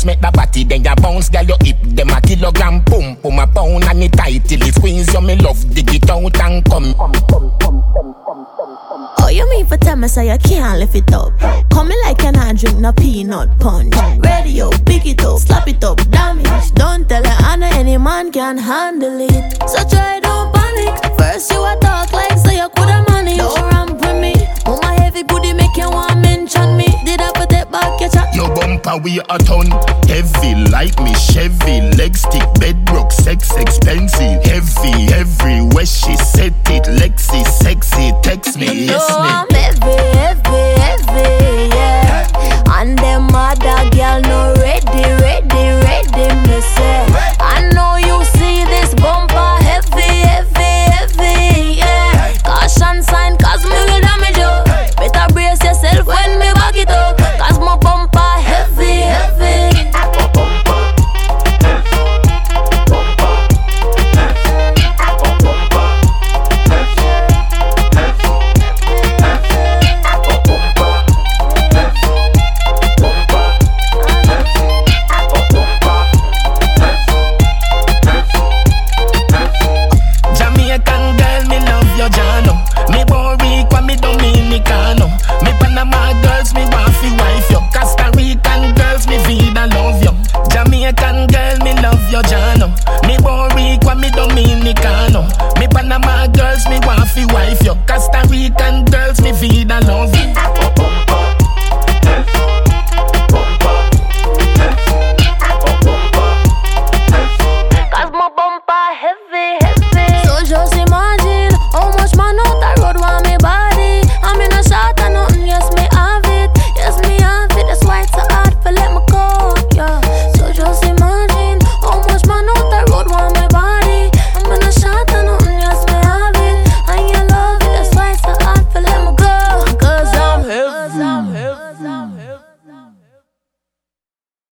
make the body, then you bounce, girl, you hip them a kilogram, boom, boom, a pound and it tight till it squeeze you, me love, dig it out and come. Oh, you mean for tell me so you can't lift it up? Come me like you not drink no peanut punch. Radio, pick it up, slap it up, damage. Don't tell her Anna any man can handle it. So try, don't panic. First you a talk like so you coulda manage. Don't ramp with me. Oh my heavy booty make you want mention me. Did I put it back your chat? Your bumper we a ton. Heavy like me Chevy. Leg stick, bedrock, sex expensive. Heavy, everywhere she set it. Lexi, sexy, text me, you yes know me. I'm heavy, heavy, heavy.